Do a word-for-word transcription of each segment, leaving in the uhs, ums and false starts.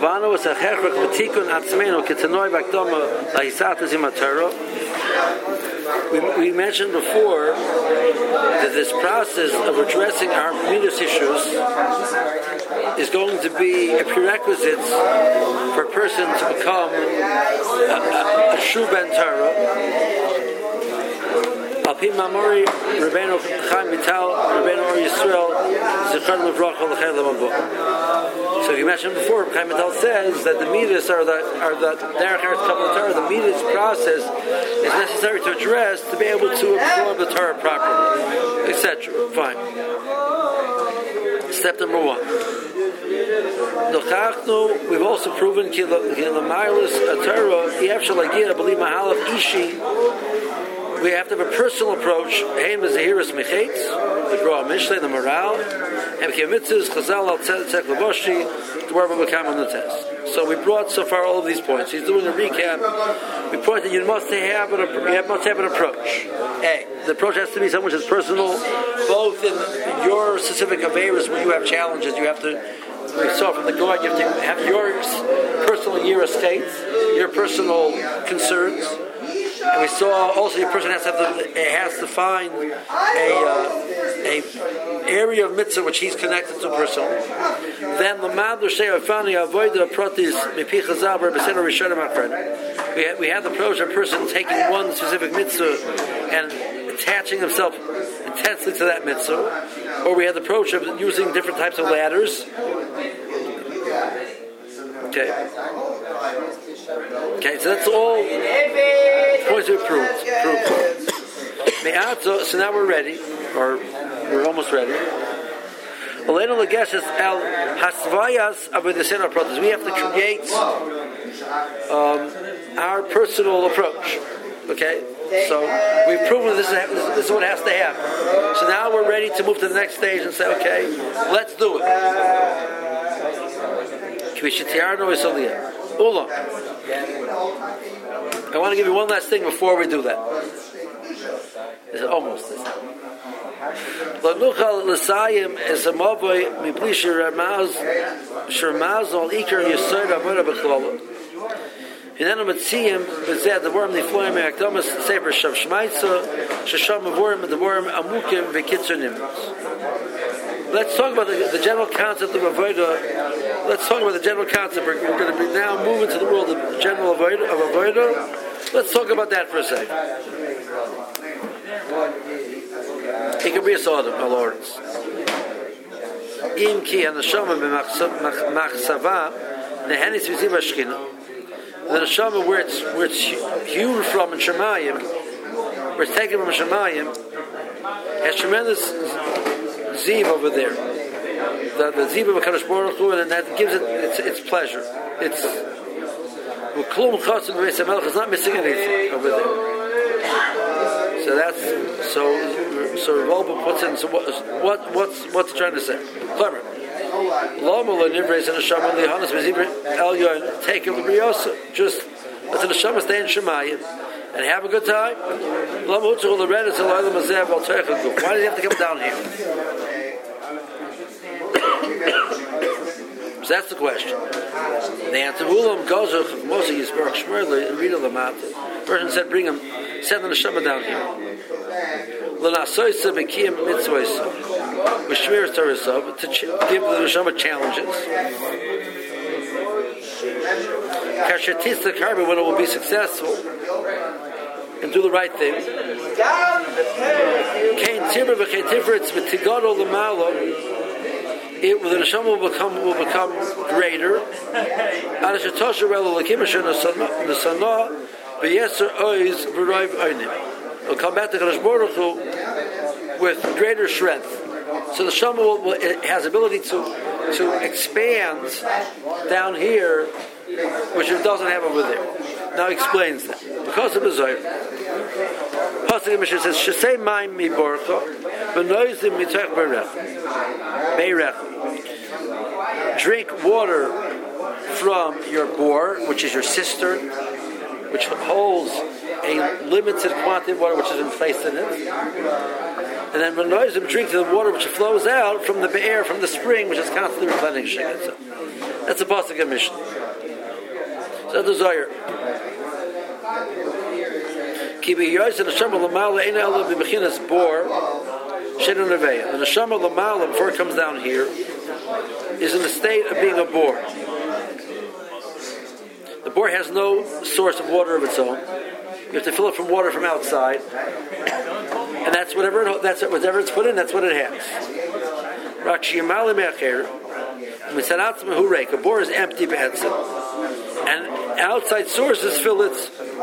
Kavano was a hechrak v'tikun atzmenu ketanoi v'akdoma lahisatas imatero. We, we mentioned before that this process of addressing our midas issues is going to be a prerequisite for a person to become a, a, a true ben Torah. Alpi Mamori, Rabbeinu Chaim Vital, Rabbeinu Or Yisrael, Zichron Levracha L'Chaim L'Mambo. So you mentioned before, Chaim Vital says that the midas are the are the derech eretz kabbalah Torah. The midas process is necessary to address to be able to absorb the Torah properly, et cetera. Fine. Step number one. We've also proven that we have to have a personal approach. The Gra Mishle, the morale, so we brought so far all of these points. He's doing a recap. We pointed you must have an, you must have an approach. A. The approach has to be something which is personal, both in your specific affairs when you have challenges. You have to. We saw from the God, you have to have your personal year state, your personal concerns. And we saw also your person has to have to, has to find a uh, a area of mitzvah which he's connected to personally. Then the madler say afani avoida protis mipichazaber beseder rishonim akred. We had we had the approach of a person taking one specific mitzvah and attaching himself intensely to that mitzvah, or we had the approach of using different types of ladders. Okay. Okay, so that's all points we proved. proved. So now we're ready, or we're almost ready. We have to create um, our personal approach. Okay? So we've proven this is, this is what has to happen. So now we're ready to move to the next stage and say, okay, let's do it. Ula. I want to give you one last thing before we do that. It's almost this. Lanuchal l'sayim es a mavoi mipli shirmaz shirmaz al ikar yisod avoda b'chlolo. Hinenu mitziyim b'zeh devorim nifloim me'akdomas sefer shav shmaitza shasham avorim devorim amukim v'kitzunim. Let's talk about the, the general concept of avoda. Let's talk about the general concept. We're, we're going to be now moving to the world of general avoda, of avoda. Let's talk about that for a second. It can be a sort of Lawrence. Im ki hanashama b'machsava nehenis v'ziva shchina. The neshama where it's where it's hewn from in Shemayim, where it's taken from Shemayim, has tremendous ziv over there. The, the ziv of HaKadosh Baruch Hu, and that gives it its, its pleasure. It's Klum Chasim Beis HaMelech is not missing anything over there. So that's so. So Revolba puts in. So what? What? What's what's he trying to say? Clever. Lama lenivreis and neshama lihanas v'zibra elyon take of the briosa. Just let the neshama stay in Shemayim and have a good time. Lama utzul l'redes eloy l'mazev al teichadu. Why do you have to come down here? So that's the question. The answer: Ulam gozuch mosi yisbarach shmerle and read the mat. Person said, "Bring him, send the neshama down here." L'nasoysa b'kiyim mitzvaysa b'shmir torasa to give the neshama challenges. Kashetis the carbon when it will be successful and do the right thing. Kain tibur v'kain tifritz v'tigado l'malo. It the neshama will become will become greater. Anashatosha relo l'kimisha nesana v'yeser oiz v'roiv oinim. Will come back to Kadosh Baruch Hu with greater strength. So the neshama will, will it has ability to to expand down here, which it doesn't have over there. Now he explains that because of the Zohar. Pasuk Mishnah says, "Shesei mayim mi borcha, v'noizim mitach beirech." Drink water from your bore, which is your cistern, which holds a limited quantity of water which has been placed in it. And then when Noizim drink the water which flows out from the be'er, from the spring, which is constantly replenishing itself. That's a pasuk of Mishnah. So the Zohar. Ki b'yoyz and Neshama l'mala ein ela b'bechinas bor shenu neveya. The Neshama l'mala, before it comes down here, is in the state of being a bor. The bor has no source of water of its own. You have to fill it from water from outside. And that's whatever it, that's whatever it's put in. That's what it has. A bore is empty, and outside sources fill it.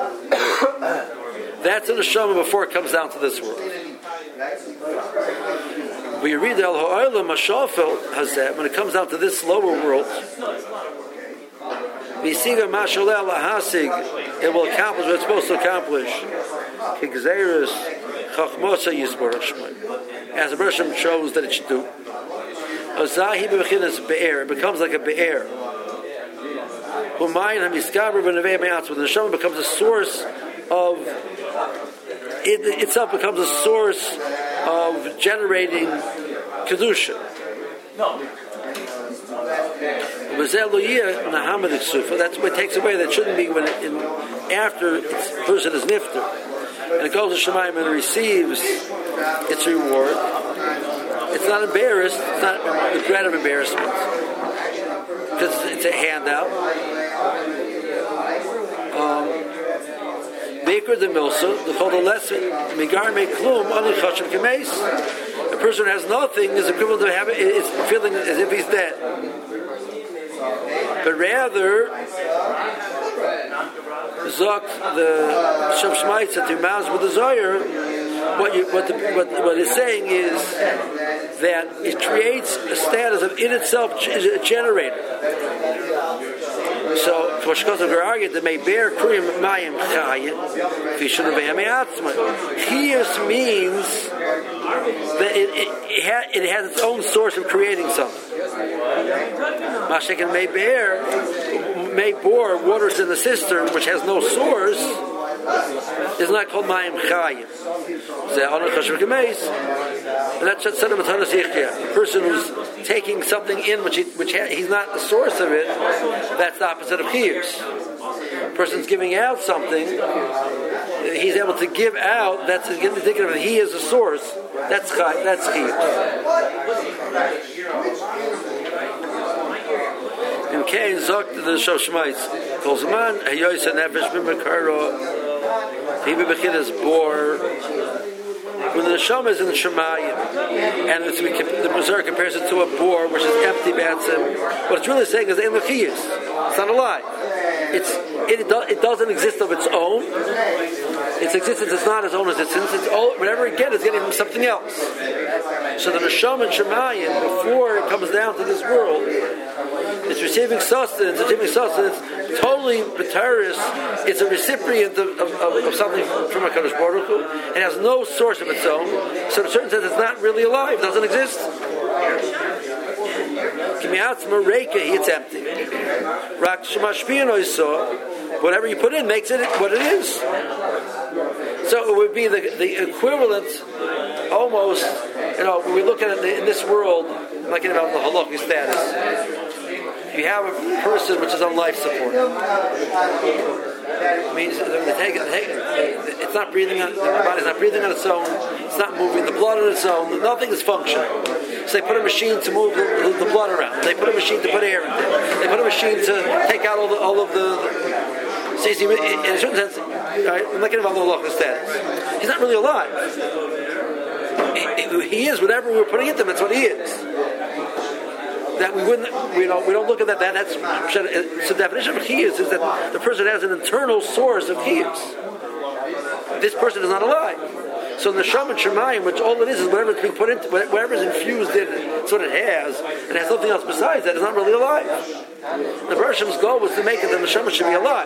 That's in the Neshama before it comes down to this world. When you read the Al-Ha'olam Mashafel Hazeh, when it comes down to this lower world, it will accomplish what it's supposed to accomplish. As the Bereshim chose that it should do. It becomes like a be'er. When the Neshama becomes a source of, it itself becomes a source of generating Kedusha. That's what takes away. That shouldn't be when it, in, after the person is nifter. And it goes to Shemayim and receives its reward. It's not embarrassed. It's not the dread of embarrassment, because it's a handout. Baker the Milsa, the called a lesson. Migar me klum ani chashav kemeis. A person who has nothing is equivalent to having. It's feeling as if he's dead. But rather, Zok the Shav Shmaitz that Maz with the Zohar, what you what the what what it's saying is that it creates a status of in itself generated. So, for Shkosav Garagit, that may bear Kriyam Mayim Chayim, Fishun Ve'ameatzma. Chiyus means that it, it, it, ha, it has its own source of creating something. Mashiach may bear, may bore waters in the cistern, which has no source, is not called Mayim Chayim. And that's what said of a person who's taking something in which, he, which ha, he's not the source of it, that's the opposite of Chiyus. A person's giving out something, he's able to give out, that's thinking of it, he is the source, that's that's Chiyus. In Kain Zok the Shav Shmaitz, Kolzman, Hayoysa Nefesh B'Mekaro, Hibi B'Chidas Bor, when the Neshama is in the Shemayim, and it's, the Berserk compares it to a boar, which is empty batzim, what it's really saying is Ein L'chiyus. It's not alive. It's, it, it doesn't exist of its own. Its existence is not its own existence. It's all, whatever it gets is getting from something else. So the Neshama in Shemayim, before it comes down to this world, it's receiving sustenance, it's receiving sustenance, totally b'taris. It's a recipient of, of, of something from HaKadosh Baruch Hu. It has no source of its own. So in a certain sense, it's not really alive, it doesn't exist. It's empty. Whatever you put in makes it what it is. So it would be the, the equivalent, almost, you know, when we look at it in this world, like in about the halakhic status. You have a person which is on life support. It means they take it, they take it, it's not breathing on, the body's not breathing on its own, it's not moving the blood on its own, nothing is functioning. So they put a machine to move the, the blood around. They put a machine to put air in there. They put a machine to take out all the all of the. the see, see, in a certain sense, right, I'm not getting involved in the local status. He's not really alive. He, he is whatever we were putting into him. That's what he is. That we wouldn't, we don't, we don't look at that. that that's so the definition of chiyus is that the person has an internal source of chiyus. This person is not alive. So the Neshama and Shemayim, which all it is is whatever it's being put into, whatever is infused in it, that's what it has. It has something else besides that. It's not really alive. The Bereshim's goal was to make it that the Neshama should be alive.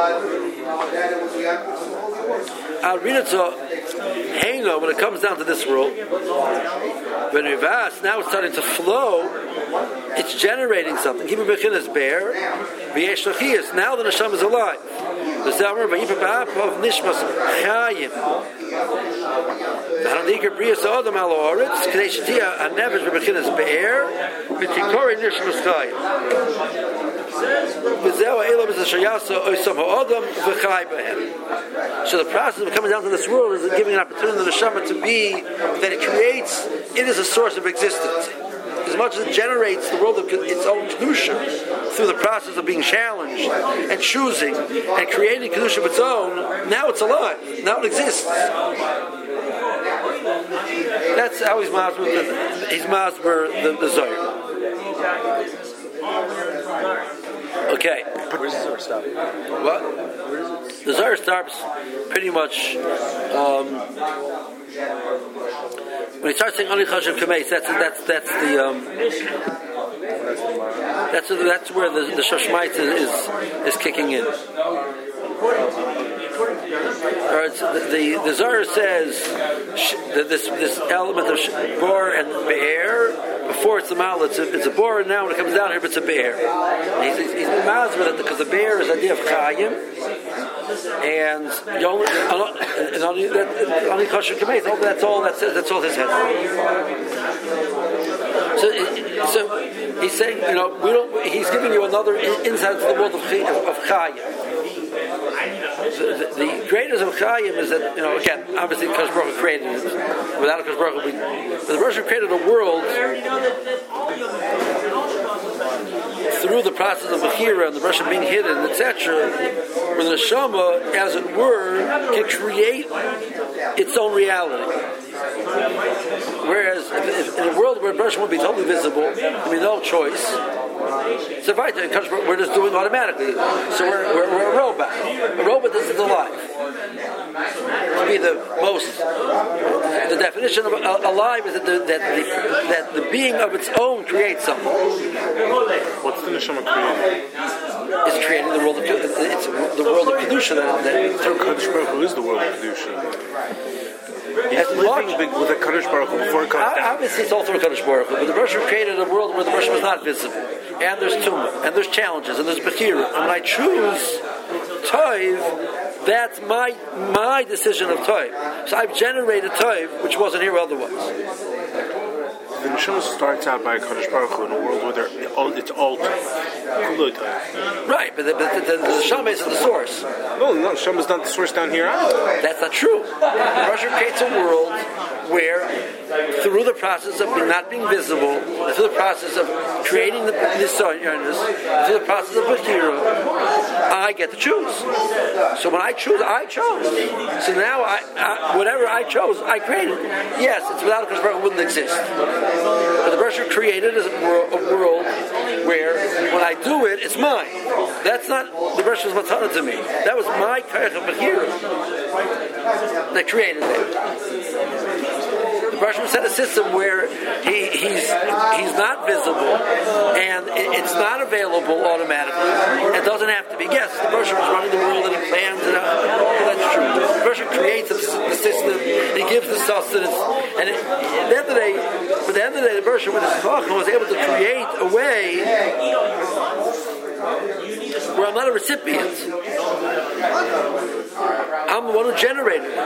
I'll read it so Heino, when it comes down to this world, when Rivas, now it's starting to flow, it's generating something. Keep it bechinas bear, v'yesh l'chiyus. Now the Neshama is alive. The Zelmer Vayipa Ba'ap of Nishmas Chayim. Hanadikar Brias Adam Al Oretz Kadesh Tia Anevish Bebechinas Be'er V'tikori Nishmas Chayim. V'zeo Elam is a Shayasa Oysam Ha'adam V'chai B'hem. So the process of coming down to this world is giving an opportunity to the Neshama to be that it creates. It is a source of existence. As much as it generates the world of its own kedusha through the process of being challenged and choosing and creating kedusha of its own, now it's alive. Now it exists. That's how he's masber. He's masber the, the Zohar. Okay. Where does the Zohar stop? What? The Zohar stops pretty much. Um, When he starts saying Ani Chashav Kameis, that's that's that's the um, that's that's where the the Shoshmait is, is is kicking in. Or it's, the the, the Zohar says sh, that this this element of sh, bor and be'er, before it's a mal, it's a, it's a bor, and now when it comes down here, it's a be'er. He's he's, he's mazed with it because the be'er is the idea of chayim. And you only, and only that only kosher kameis. That's all. That's that's all his head. So, so he's saying, you know, we don't. He's giving you another insight to the world of of chayim. The, the, the greatness of chayim is that, you know, again, obviously, Kosh Baruch Hu created it. Without a Kosh Baruch Hu, but the Baruch Hu created a world through the process of Bechira and the Baruch Hu being hidden, et cetera, where the Neshama, as it were, can create its own reality. Whereas, if, if, in a world where Baruch Hu won't be totally visible, there'll be no choice. So right, we're just doing it automatically. So we're, we're, we're a robot. A robot that is alive. To be the most, the definition of alive is that the, that the, that the being of its own creates something. What's the Neshama creating? It's creating the world of it's the world of kedusha. That, that so Kadosh Baruch Hu is the world of kedusha. He's as living much, with a Kadosh Baruch Hu before it comes down. Obviously, it's all through Kadosh Baruch Hu, but the Baruch Hu created a world where the Baruch Hu was not visible, and there's tumah, and there's challenges, and there's bechira. And when I choose toiv, that's my my decision of toiv. So I've generated toiv, which wasn't here otherwise. The Neshama starts out by Kadosh Baruch Hu in a world where it's all right, but the, but the, the, the Neshama isn't the source. No, no, Neshama is not the source down here either. That's not true. Russia creates a world where, through the process of being, not being visible, through the process of creating the nisayarnus, through the process of bechira, I get to choose. So when I choose, I chose. So now, I, I, whatever I chose, I created. Yes, it's without a Kosh Baruch Hu, it wouldn't exist. But the Baruch Hu created is a world, a world where, when I do it, it's mine. That's not the Baruch Hu's matana to me. That was my kayach of bechira that created it. The Baruch Hu set a system where he, he's he's not visible and it, it's not available automatically. It doesn't have to be. Yes, the Baruch Hu is running the world and he plans it out. Well, that's true. The Baruch Hu creates the, the system. He gives the sustenance. And it, at the end of the day, at the end of the day, the Baruch Hu with his Chacham was able to create a way where I'm not a recipient. I'm the one who generated it.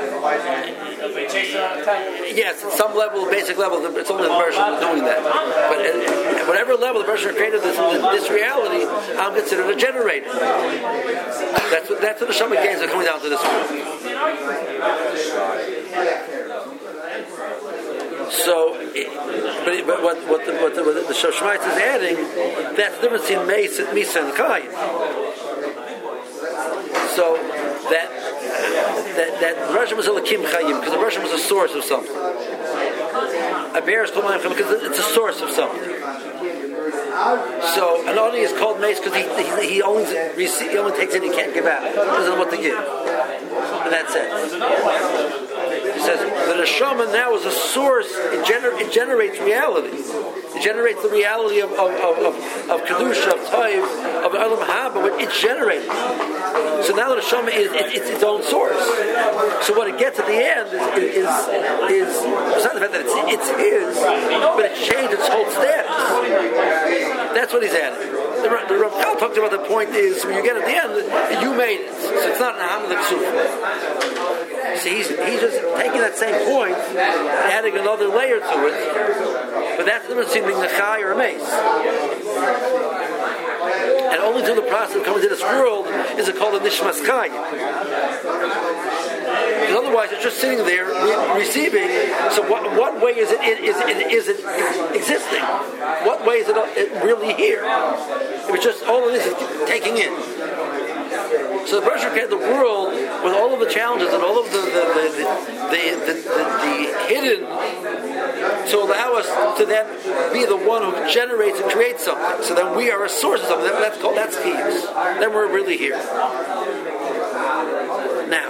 Yes, at some level, basic level, it's only the Baruch Hu doing that. But at whatever level the Baruch Hu created this, this reality, I'm considered a generator. That's what, that's what the Neshama gains are coming down to this world. So, but, but what, what the, what the, what the Shoshmait is adding, that's the difference between Misa and Kayim. So that that that the Russian was a Lakim Chayim because the Russian was a source of something. A bear is called Mayim because it's a source of something. So an Oni is called Mace because he, he he only he only takes it, he can't give out. He doesn't know what to give, and that's it. He says the Neshama now is a source. It, gener- it generates reality. It generates the reality of of of, of, of kedusha, of taiv, of Olam Haba. But it's generating. So now the Neshama is it, it's its own source. So what it gets at the end is is is, is not the fact that it's it's his, but it changed its whole status. That's what he's adding. the, the Ramchal talked about the point is when you get at the end, you made it. So it's not an Hamad Ksuf. See, he's, he's just taking that same point and adding another layer to it. But that's the difference between being a Chai or a Mace. And only through the process of coming to this world is it called a Nishmas Chai. Because otherwise, it's just sitting there re- receiving. So, what, what way is it is it, is it existing? What way is it, it really here? It was just all of this is taking in. So the Bereshit created the world with all of the challenges and all of the the the, the, the, the, the hidden to allow us to then be the one who generates and creates something. So then we are a source of something. That's called that's keys. Then we're really here. Now.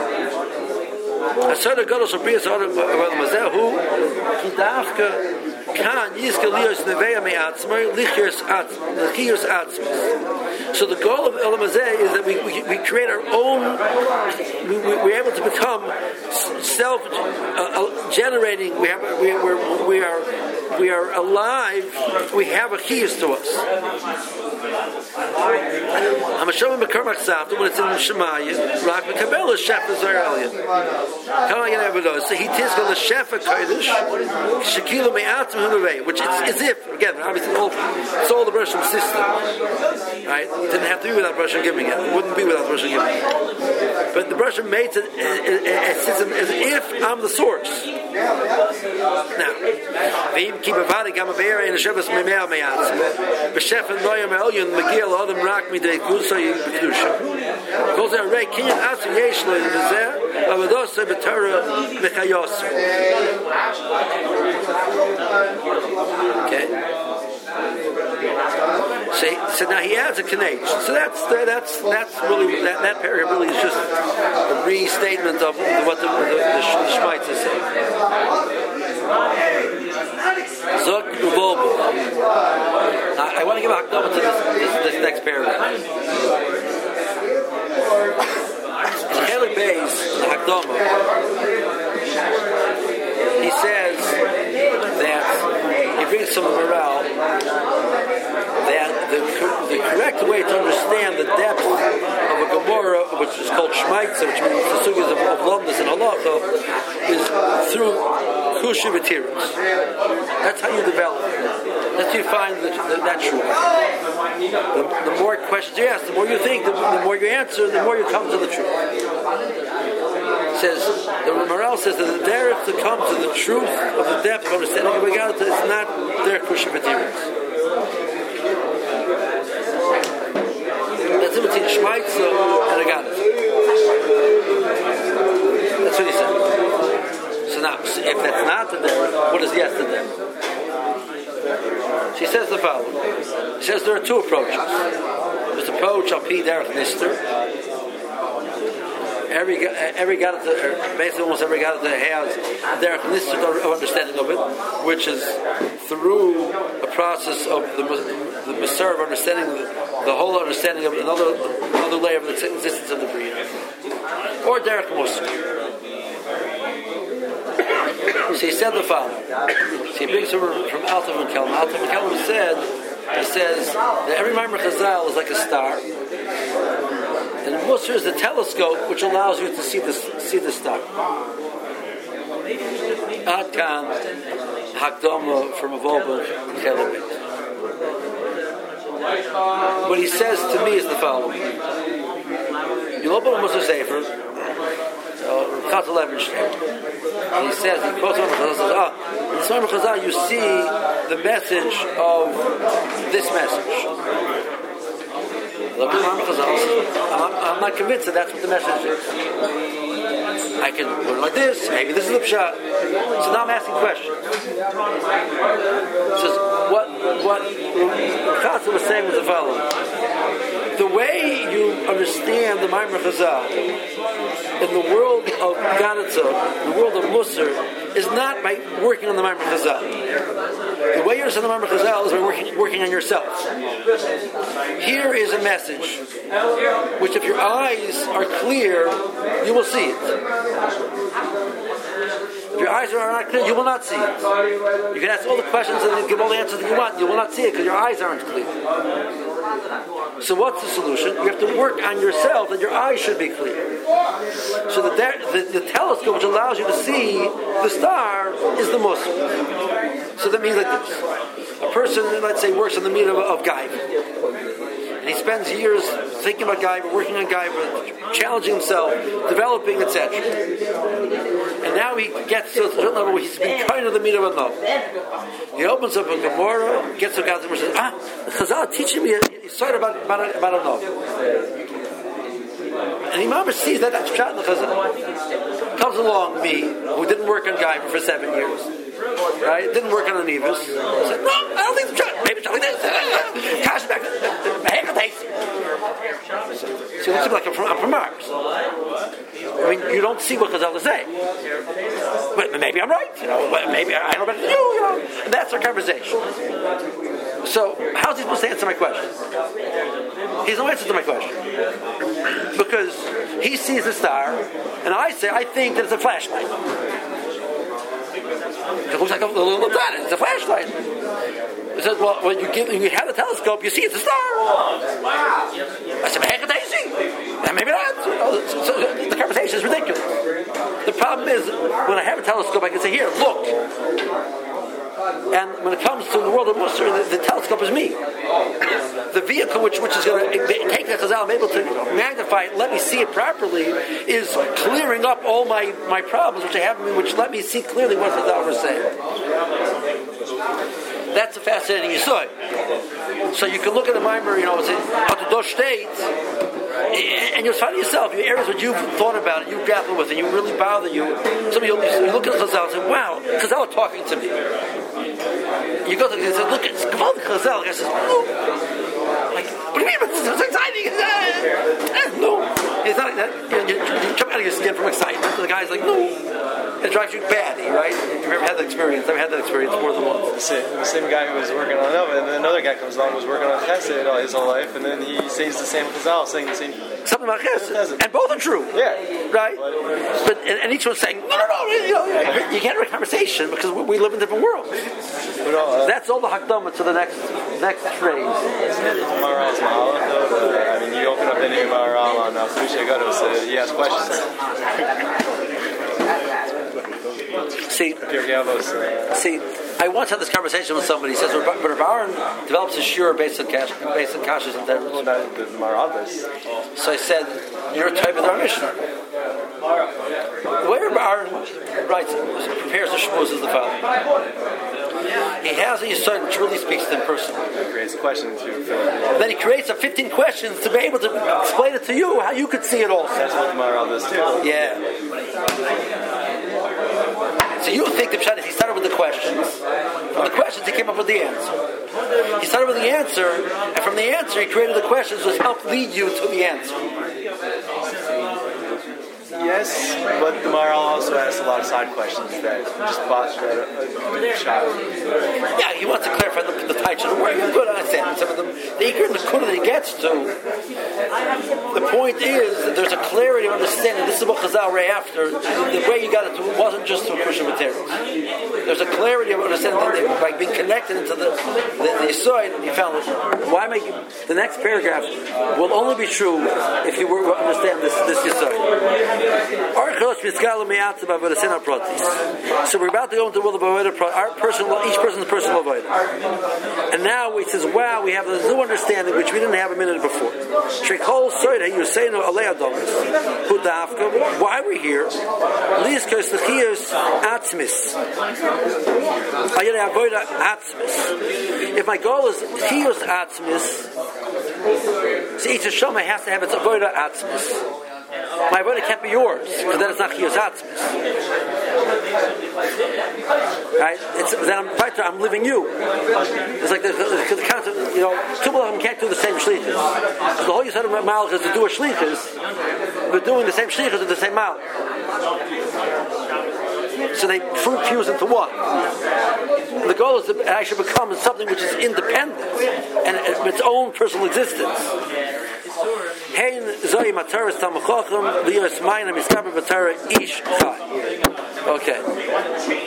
Asada Gadol Shabriya Sa'adam Mazehu Kidavka Kan Yizka Lios Neveya Me'atzmai Lichios Atzmas. So the goal of Olam Hazeh is that we, we we create our own. We, we, we're able to become self-generating. Uh, we have we we're, we are we are alive. We have a keys to us. Hamasham Mekar Maksavta when it's in Shemaya Rak Mekabel is Shefa Zaralian. Come on, get so he tizka the Shefa Kodesh Shekila Me'atzim Hunavei, which it's as if again obviously all it's all the Russian system, right? It didn't have to be without Russian giving it. It wouldn't be without Russian giving it. But the Russian made it a system as if I'm the source. Now, Vim Kibavadi Gamabera in the Shevas Memea Me'atzim B'Shefa Noya Me'elyon Megil Adam Rak Midei Kusay B'Kedusha. Goes there, Ray Kinyan Asu Yesh Lo Yizeh Avados B'Torah Mechayos. Okay. So, so now he adds a Kanech. So that's that's that's really that, that paragraph really is just a restatement of what the the, the, the Shmaitz is saying. Zok Uvolbo. I want to give a hakdama to this, this, this next paragraph. In Chelik Beis, the hakdama, he says that he brings some morale that the, the correct way to understand the depth of a Gemara, which is called Shmaitza, which means the sugyas of, of Lomdus and Halacha, is through Kushi materials. That's how you develop. That's how you find the, the, that truth. The, the more questions you ask, the more you think, the, the more you answer, the more you come to the truth. It says, the Maral says that the derech to come to the truth of the depth of understanding of Megalata is not their Kushi materials. That's in between Shmaitza and Agadah. That's what he said. So now, if that's not the derech, what is yes the derech? She says the following. She says there are two approaches. There's the approach of P. Derech Nister. Every every Gadata, basically almost every Gadata has Derech Nister of understanding of it, which is through a process of the the Maser of understanding the, the whole understanding of another another layer of the existence of the Bria, or Derech Musar. So he said the following. So he brings from from Alta von Kelm. Alta von Kelm said he says that every Maimer Chazal is like a star. And the Musar is the telescope which allows you to see the see the star. Ad kan hakdama from a volba chelabit. What he says to me is the following: you open a Musar Sefer, Chat eleven. And he says, he quotes Maimer Chazal, says, ah, in this Maimer Chazal you see the message of this message. I'm, I'm not convinced that that's what the message is. I can put it like this, maybe this is the pshat. So now I'm asking questions. It says, what what Chazal was saying was the following. The way you understand the Maimer Chazal in the world of Ganitza, the world of Musar, is not by working on the Maimer Chazal. The way you understand the Maimer Chazal is by working, working on yourself. Here is a message, which if your eyes are clear, you will see it. If your eyes are not clear, you will not see it. You can ask all the questions and give all the answers that you want. You will not see it because your eyes aren't clear. So what's the solution? You have to work on yourself that your eyes should be clear. So the, the, the telescope which allows you to see the star is the Muslim. So that means like this. A person, let's say, works in the meat of, of Gaiva. And he spends years thinking about Gaiva, working on Gaiva, challenging himself, developing, et cetera. And now he gets to a certain level where he's been kind of the meat of a novel. He opens up a Gemara, gets to God, and says, ah, the Chazal teaching me a side about, about, a, about a novel. And Imam sees that that's shot in the Chazal. Comes along me, who didn't work on Gaiva for seven years. Right? Didn't work on the Nevis. Said, no, I don't think it's shot. Maybe it's shot like this. Cash back. So it looks like I'm from, I'm from Mars. I mean, you don't see what Chazal is saying. But maybe I'm right. You know, maybe I know better than you. You know, and that's our conversation. So, how's he supposed to answer my question? He has no answer to my question. Because he sees a star, and I say, I think that it's a flashlight. It looks like a little planet. It's a flashlight. He says, well, when you, give, when you have the telescope, you see it's a star. I said, heck, I see. And maybe not. So, so the conversation is ridiculous. The problem is, when I have a telescope, I can say, here, look. And when it comes to the world of Musar, the, the telescope is me. The vehicle which, which is going to take that Chazal, I'm able to magnify it, let me see it properly, is clearing up all my, my problems which I have, which let me see clearly what Chazal was saying. That's a fascinating yesod. So you can look at the Maimer, you know, it's out the Dosh State, and you'll find yourself, your areas that you've thought about it, you grapple with it, you really bother you. Some of you, you look at Chazal and say, wow, Chazal is talking to me. You go to and say, look, it's Chazal. I says, no. Like, what do you mean? It's so exciting. No. It's not like that. You, you, you jump out of your skin from excitement. The guy's like, no. It drives you batty, right? You've ever had that experience. I've had that experience more than once. The same, the same guy who was working on Nova, and then another guy comes along who was working on Chesed all his whole life, and then he says the same Chazal, saying the same something about Chesed. And both are true. Yeah. Right? But and, and each one's saying, no, no, no, you, know, you can't have a conversation because we, we live in different worlds. But, uh, That's all the Hakdama to the next next phrase. Maral's Mahalach, I mean, you open up any Maral on Felicia Gato, so he has questions. See, see, I once had this conversation with somebody. He says, but Rav Aaron develops a shiur based on cash, based on kashas and terrors. So I said, you're a type of our Mishnah. The way Rav Aaron writes, prepares the shmuz is the following. He has a yesod which really speaks to him personally. He creates questions to Then he creates a fifteen questions to be able to explain it to you how you could see it also. That's what the Maral does too. Yeah. So you think the pshat is he started with the questions. From the questions he came up with the answer. He started with the answer, and from the answer he created the questions which helped lead you to the answer. Yes, but the Maral also asks a lot of side questions that just botch a, a shot. Yeah, he wants to clarify the, the types of the word. You could understand some of them. The ikr and the kudah that he gets to. The point is that there's a clarity of understanding. This is what Chazal ray after. The way you got it to it wasn't just to a Christian material. There's a clarity of understanding that by being connected into the the, the Yesod, he found it. Why make the next paragraph will only be true if you were to understand this this Yesod. So we're about to go into the world of Avodah, our personal, each person's personal Avodah. And now it says, wow, we have a new understanding which we didn't have a minute before. Why we're here? If my goal is Chiyus Atzmis, so each Neshama has to have its Avodah Atzmis. My avodah can't be yours, because then it's not chiyus atzmis. Right? It's then I'm fighter. I'm living you. It's like the, the, the concept. You know, two of them can't do the same shlichus. So the whole yisod of malach is to do a shlichus, but doing the same shlichus at the same malach. So they fuse into one. And the goal is to actually become something which is independent and its own personal existence. Hein zoi mataras tamachochem liyos mayna miskaber batara ish chai. Okay.